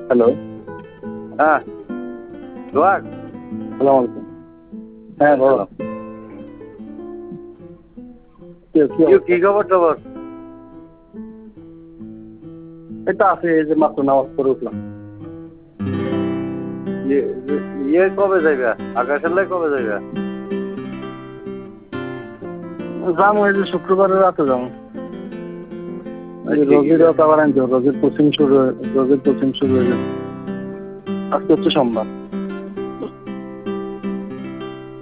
Hello. হ্যাঁ সোহাগ, সালাম আলাইকুম। হ্যাঁ বলো। কি খবর টবর? এটা আছে, এই যে মাত্র নামাজ পড়ে উঠলাম। ইয়ে কবে যাইবা? আকাশের কবে যাইবা? যাবো এই যে শুক্রবারের রাতে যাবো। রোগীর রাত আবার আনতে হবে, রোগীর কোচিং শুরু হয়ে গেছে। আজকে হচ্ছে সোমবার।